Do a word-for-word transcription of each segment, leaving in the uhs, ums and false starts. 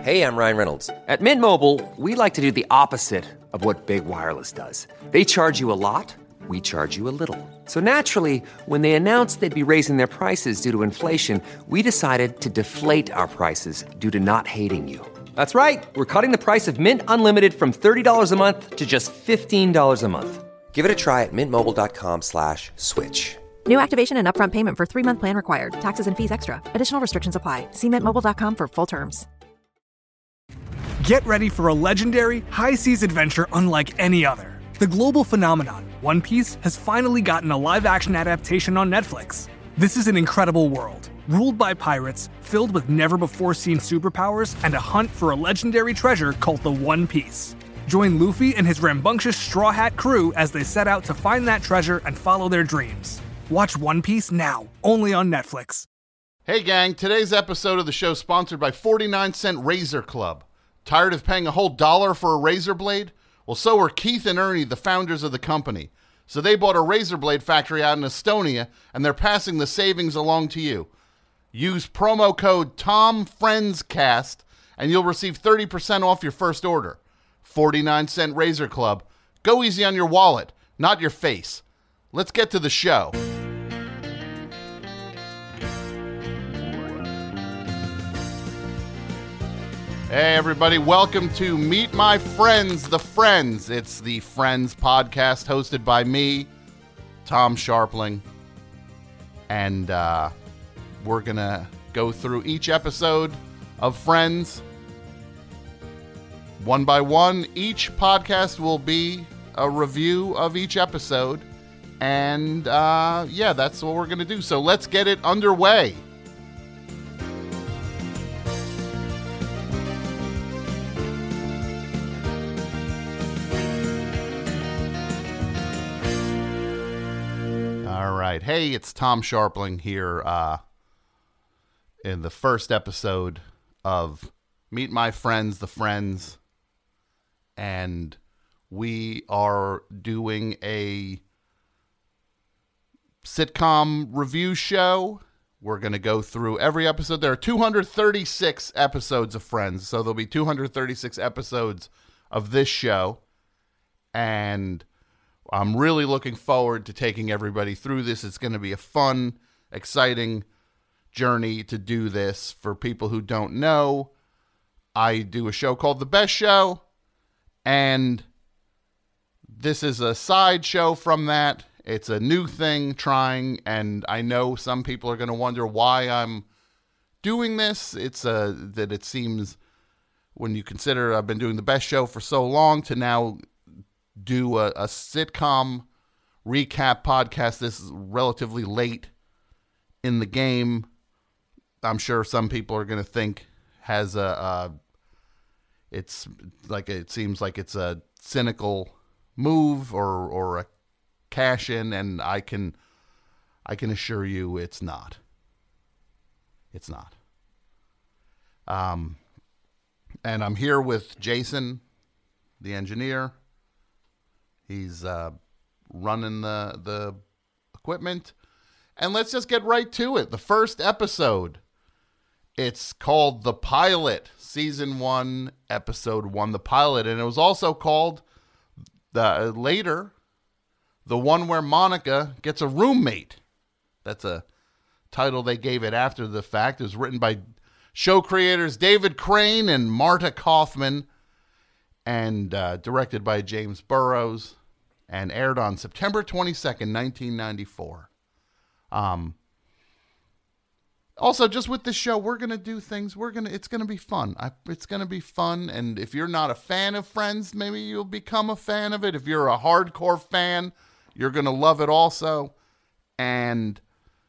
Hey, I'm Ryan Reynolds. At Mint Mobile, we like to do the opposite of what Big Wireless does. They charge you a lot, we charge you a little. So naturally, when they announced they'd be raising their prices due to inflation, we decided to deflate our prices due to not hating you. That's right. We're cutting the price of Mint Unlimited from thirty dollars a month to just fifteen dollars a month. Give it a try at mintmobile.com slash switch. New activation and upfront payment for three-month plan required. Taxes and fees extra. Additional restrictions apply. See mint mobile dot com for full terms. Get ready for a legendary, high-seas adventure unlike any other. The global phenomenon, One Piece, has finally gotten a live-action adaptation on Netflix. This is an incredible world, ruled by pirates, filled with never-before-seen superpowers, and a hunt for a legendary treasure called the One Piece. Join Luffy and his rambunctious Straw Hat crew as they set out to find that treasure and follow their dreams. Watch One Piece now, only on Netflix. Hey gang, today's episode of the show is sponsored by forty-nine cent Razor Club. Tired of paying a whole dollar for a razor blade? Well, so are Keith and Ernie, the founders of the company. So they bought a razor blade factory out in Estonia, and they're passing the savings along to you. Use promo code TOMFRIENDSCAST, and you'll receive thirty percent off your first order. forty-nine cent Razor Club. Go easy on your wallet, not your face. Let's get to the show. Hey everybody, welcome to Meet My Friends, the Friends. It's the Friends podcast hosted by me, Tom Scharpling. And uh, we're going to go through each episode of Friends one by one. Each podcast will be a review of each episode. And uh, yeah, that's what we're going to do. So let's get it underway. All right. Hey, it's Tom Scharpling here uh, in the first episode of Meet My Friends, the Friends. And we are doing a sitcom review show. We're going to go through every episode. There are two hundred thirty-six episodes of Friends, so there'll be two hundred thirty-six episodes of this show. And I'm really looking forward to taking everybody through this. It's going to be a fun, exciting journey to do this. For people who don't know, I do a show called The Best Show, and this is a side show from that. It's a new thing trying, and I know some people are going to wonder why I'm doing this. It's a, that it seems, when you consider I've been doing The Best Show for so long, to now do a, a sitcom recap podcast this is relatively late in the game. I'm sure some people are going to think has a, a it's like, it seems like it's a cynical move or or a cash in, and I can I can assure you it's not. It's not. Um, and I'm here with Jason, the engineer. He's uh, running the the equipment. And let's just get right to it. The first episode. It's called The Pilot, Season one, Episode one, The Pilot. And it was also called, the later, the one where Monica gets a roommate. That's a title they gave it after the fact. It was written by show creators David Crane and Marta Kaufman, and uh, directed by James Burrows, and aired on September twenty-second, nineteen ninety-four. Um, also, just with this show, we're going to do things, we're going to, it's going to be fun. I, it's going to be fun, and if you're not a fan of Friends, maybe you'll become a fan of it. If you're a hardcore fan, you're going to love it also. And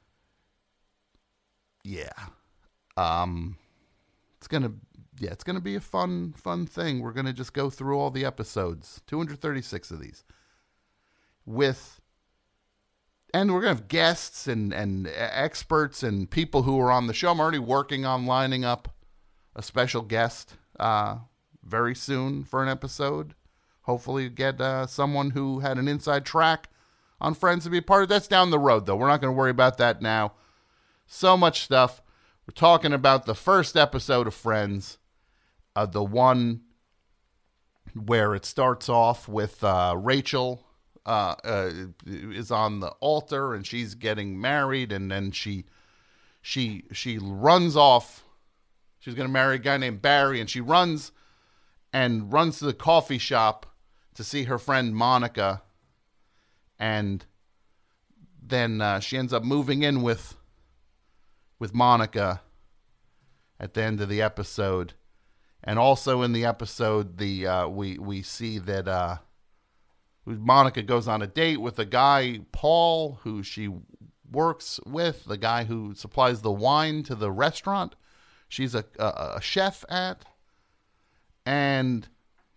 yeah, um, it's going to, yeah, it's going to be a fun, fun thing. We're going to just go through all the episodes, two hundred thirty-six of these, with, and we're going to have guests and, and experts and people who are on the show. I'm already working on lining up a special guest uh, very soon for an episode. Hopefully get uh, someone who had an inside track on Friends to be a part of. That's down the road, though. We're not going to worry about that now. So much stuff. We're talking about the first episode of Friends. Uh, the one where it starts off with uh, Rachel uh, uh, is on the altar and she's getting married, and then she she she runs off. She's going to marry a guy named Barry, and she runs and runs to the coffee shop to see her friend Monica, and then uh, she ends up moving in with with Monica at the end of the episode. And also in the episode, the uh, we we see that uh, Monica goes on a date with a guy, Paul, who she works with, the guy who supplies the wine to the restaurant she's a, a, a chef at. And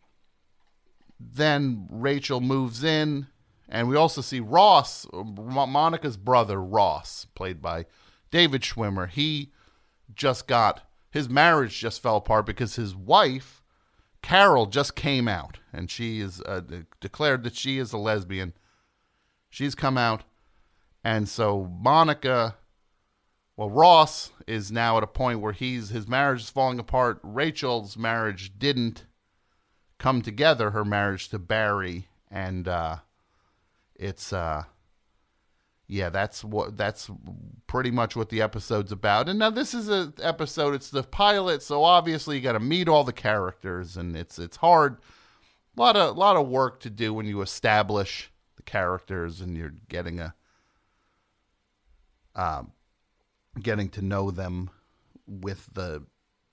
then Rachel moves in, and we also see Ross, Monica's brother, Ross, played by David Schwimmer. He just got, his marriage just fell apart because his wife, Carol, just came out, and she is uh, de- declared that she is a lesbian. She's come out, and so Monica, well, Ross is now at a point where he's his marriage is falling apart. Rachel's marriage didn't come together, her marriage to Barry, and uh, it's uh, yeah, that's what that's pretty much what the episode's about. And now this is an episode; it's the pilot, so obviously you got to meet all the characters, and it's it's hard, a lot of lot of work to do when you establish the characters and you're getting a um. getting to know them with the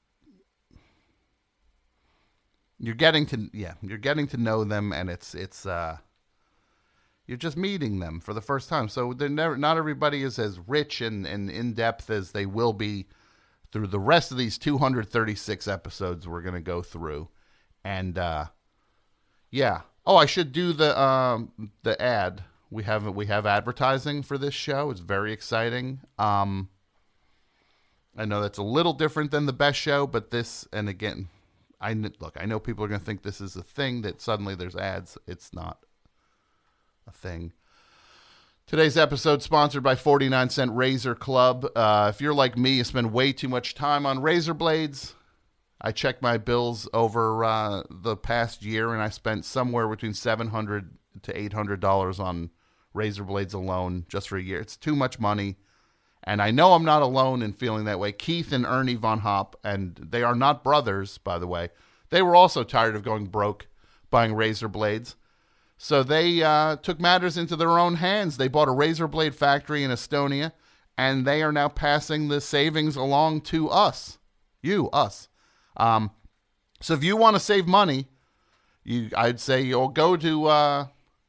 you're getting to yeah you're getting to know them, and it's it's uh you're just meeting them for the first time, so they're never not everybody is as rich and, and in-depth as they will be through the rest of these two hundred thirty-six episodes we're going to go through. And uh yeah oh I should do the um the ad. We have we have advertising for this show. It's very exciting. um I know that's a little different than the best show, but this, and again, I look, I know people are going to think this is a thing that suddenly there's ads. It's not a thing. Today's episode sponsored by forty-nine cent Razor Club. Uh, if you're like me, you spend way too much time on razor blades. I checked my bills over uh, the past year, and I spent somewhere between seven hundred dollars to eight hundred dollars on razor blades alone just for a year. It's too much money. And I know I'm not alone in feeling that way. Keith and Ernie Von Hopp, and they are not brothers, by the way, they were also tired of going broke buying razor blades. So they uh, took matters into their own hands. They bought a razor blade factory in Estonia, and they are now passing the savings along to us. You, us. Um, so if you want to save money, you, I'd say you'll go to... Uh,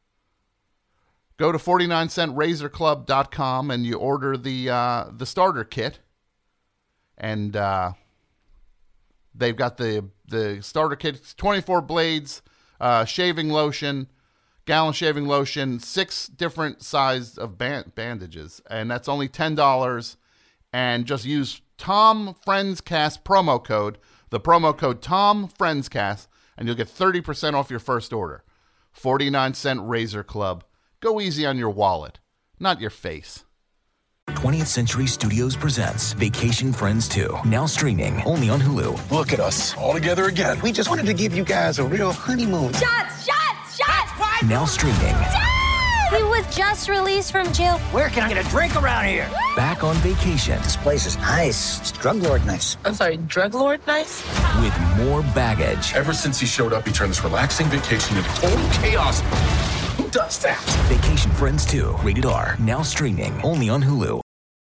Go to forty-nine cent razor club dot com and you order the uh, the starter kit. And uh, they've got the the starter kit. It's twenty-four blades, uh, shaving lotion, gallon shaving lotion, six different sizes of band- bandages. And that's only ten dollars. And just use Tom Friendscast promo code. The promo code Tom Friendscast, and you'll get thirty percent off your first order. forty-nine cent Razor Club. Go easy on your wallet, not your face. twentieth Century Studios presents Vacation Friends two, now streaming only on Hulu. Look at us, all together again. We just wanted to give you guys a real honeymoon. Shots, shots, shots! What? Now streaming. Dad! He was just released from jail. Where can I get a drink around here? Back on vacation. This place is nice. It's drug lord nice. I'm sorry, drug lord nice? With more baggage. Ever since he showed up, he turned this relaxing vacation into total chaos. Who does that? Vacation Friends two, rated R, now streaming only on Hulu.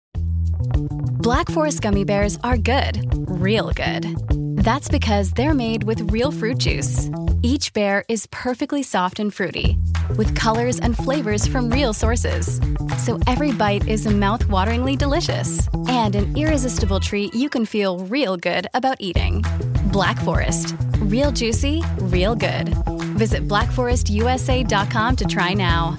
Black Forest Gummy Bears are good, real good. That's because they're made with real fruit juice. Each bear is perfectly soft and fruity, with colors and flavors from real sources. So every bite is mouth-wateringly delicious and an irresistible treat you can feel real good about eating. Black Forest, real juicy, real good. Visit black forest u s a dot com to try now.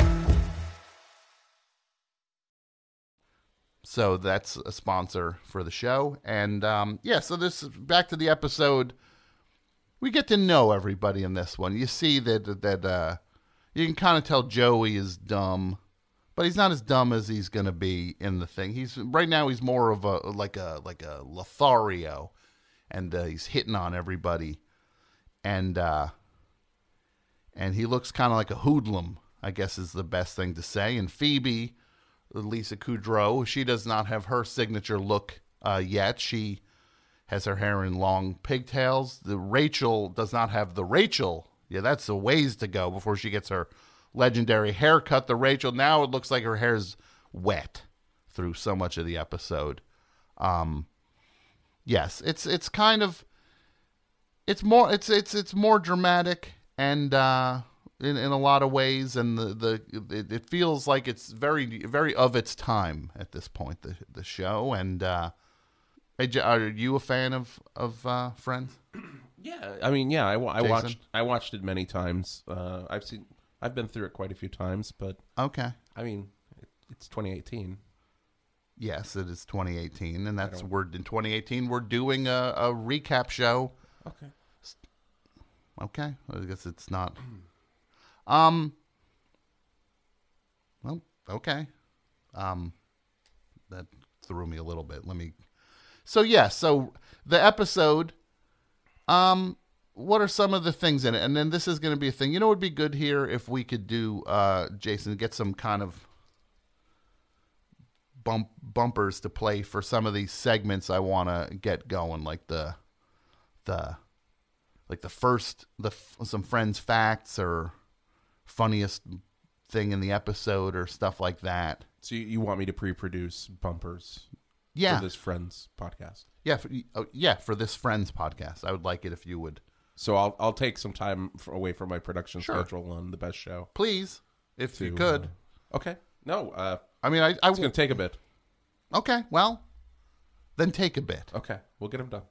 So that's a sponsor for the show. And um, yeah, so this back to the episode. We get to know everybody in this one. You see that that uh, you can kind of tell Joey is dumb, but he's not as dumb as he's gonna be in the thing. He's right now he's more of a like a like a Lothario, and uh, he's hitting on everybody and uh, and he looks kind of like a hoodlum, I guess is the best thing to say. And Phoebe, Lisa Kudrow, she does not have her signature look uh, yet. She has her hair in long pigtails. The Rachel does not have the Rachel. Yeah, that's a ways to go before she gets her legendary haircut. The Rachel, now it looks like her hair's wet through so much of the episode. Um, yes, it's it's kind of it's more it's it's it's more dramatic and uh, in in a lot of ways, and the the it, it feels like it's very very of its time at this point. The the show and uh, are you a fan of of uh, Friends? Yeah, I mean, yeah, I, I watched I watched it many times. Uh, I've seen I've been through it quite a few times, but okay. I mean, it, it's twenty eighteen. Yes, it is twenty eighteen, and that's we're in twenty eighteen. We're doing a, a recap show. Okay. Okay, I guess it's not. Um. Well, okay. Um, that threw me a little bit. Let me. So yeah, so the episode. Um, what are some of the things in it? And then this is going to be a thing. You know, it would be good here if we could do, uh, Jason, get some kind of bump bumpers to play for some of these segments I want to get going, like the, the, like the first, the some Friends facts or funniest thing in the episode or stuff like that. So you, you want me to pre-produce bumpers? Yeah. For this Friends podcast. Yeah, for, oh, yeah, for this Friends podcast, I would like it if you would. So I'll I'll take some time for, away from my production Sure. schedule on the best show, please, if to, you could. Uh, okay, no, uh, I mean, I, I it's gonna take a bit. Okay, well, then take a bit. Okay, we'll get them done.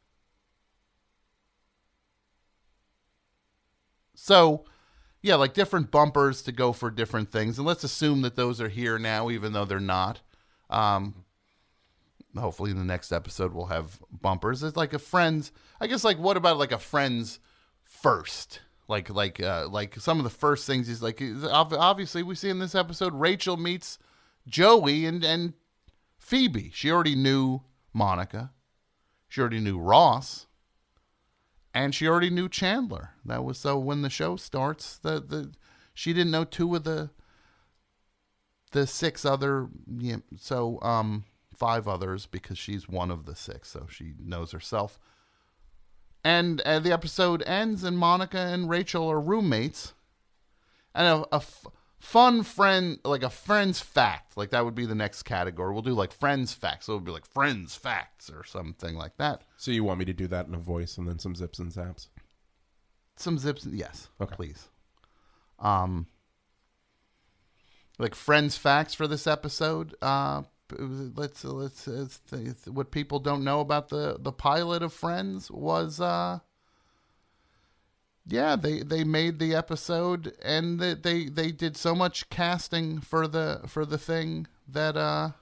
So, yeah, like different bumpers to go for different things, and let's assume that those are here now, even though they're not. Um. Hopefully in the next episode we'll have bumpers. It's like a Friends. I guess like what about like a Friends first? Like like uh, like some of the first things is like obviously we see in this episode Rachel meets Joey and and Phoebe. She already knew Monica. She already knew Ross. And she already knew Chandler. That was so when the show starts, the the she didn't know two of the the six other yeah, so um five others because she's one of the six, so she knows herself. And uh, the episode ends, and Monica and Rachel are roommates. And a, a f- fun friend, like a Friends fact, like that would be the next category. We'll do like Friends facts, so it would be like Friends facts or something like that. So you want me to do that in a voice and then some zips and zaps? Some zips, yes, okay. Please. Um, like Friends facts for this episode. Uh. Let's let's, let's what people don't know about the, the pilot of Friends was uh yeah they, they made the episode and they, they they did so much casting for the for the thing that uh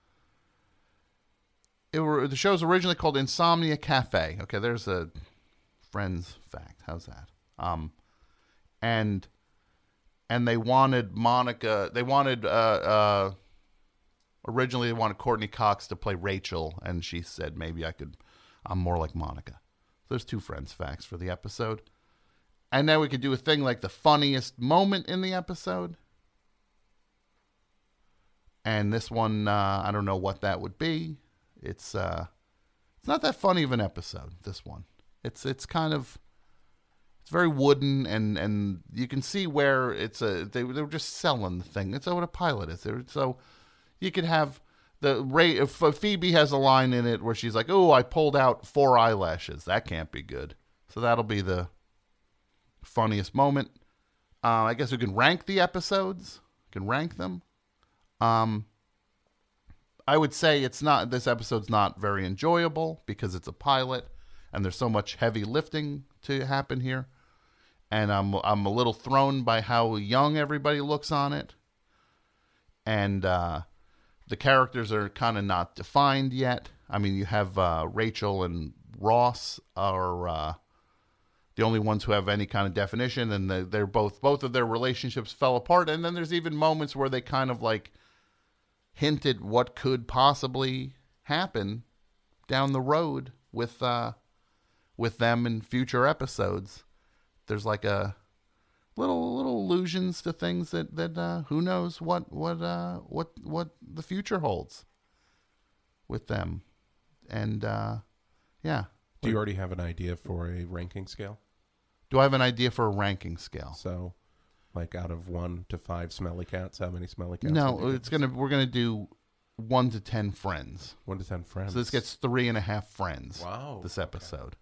it were the show's originally called Insomnia Cafe. Okay, there's a Friends fact. How's that? Um and and they wanted Monica they wanted uh uh Originally, they wanted Courtney Cox to play Rachel, and she said, maybe I could, I'm more like Monica. So there's two Friends facts for the episode. And now we could do a thing like the funniest moment in the episode. And this one, uh, I don't know what that would be. It's uh, it's not that funny of an episode, this one. It's it's kind of, it's very wooden, and, and you can see where it's a, they, they were just selling the thing. It's what a pilot is. They're, so... You could have the Ray. If Phoebe has a line in it where she's like, "Oh, I pulled out four eyelashes." That can't be good. So that'll be the funniest moment. Uh, I guess we can rank the episodes. We can rank them. Um, I would say it's not. This episode's not very enjoyable because it's a pilot, and there's so much heavy lifting to happen here. And I'm I'm a little thrown by how young everybody looks on it, and. Uh, The characters are kind of not defined yet. I mean, you have uh, Rachel and Ross are uh, the only ones who have any kind of definition, and they're, they're both both of their relationships fell apart. And then there's even moments where they kind of like hinted what could possibly happen down the road with uh, with them in future episodes. There's like a little little allusions to things that that uh, who knows what what uh, what what the future holds with them, and uh, yeah. Do you already have an idea for a ranking scale? Do I have an idea for a ranking scale? So, like out of one to five smelly cats, how many smelly cats? No, it's gonna we're gonna do one to ten friends. One to ten friends. So this gets three and a half friends. Wow. This episode. Okay.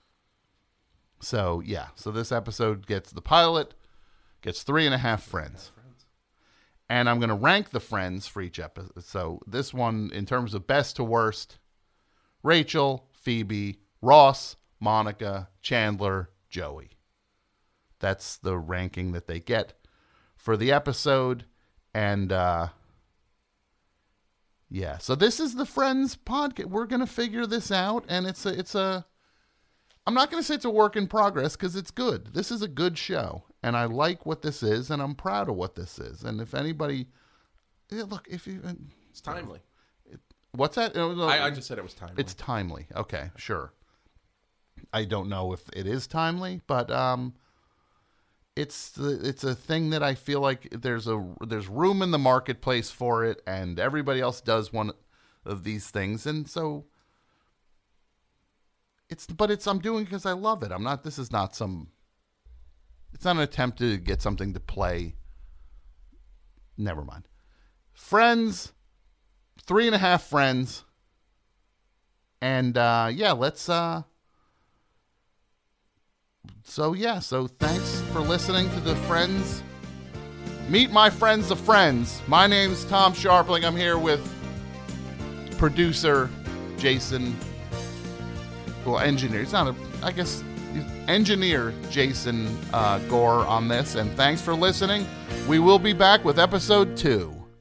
So yeah, so this episode gets the pilot, gets three and a half friends. friends. And I'm gonna rank the friends for each episode. So this one, in terms of best to worst, Rachel, Phoebe, Ross, Monica, Chandler, Joey. That's the ranking that they get for the episode. And uh, yeah, so this is the Friends podcast. We're gonna figure this out, and it's a it's a. I'm not gonna say it's a work in progress because it's good. This is a good show, and I like what this is, and I'm proud of what this is. And if anybody, yeah, look, if you, it's timely. It, what's that? I, I just said it was timely. It's timely. Okay, sure. I don't know if it is timely, but um, it's it's a thing that I feel like there's a there's room in the marketplace for it, and everybody else does one of these things, and so it's. But it's I'm doing it because I love it. I'm not. This is not some. It's not an attempt to get something to play. Never mind. Friends, three and a half friends, and uh, yeah, let's. Uh, So, yeah, so thanks for listening to the Friends. Meet my friends of friends. My name's Tom Sharpling. I'm here with producer Jason. Well, engineer. He's not a, I guess, engineer Jason uh, Gore on this. And thanks for listening. We will be back with episode two.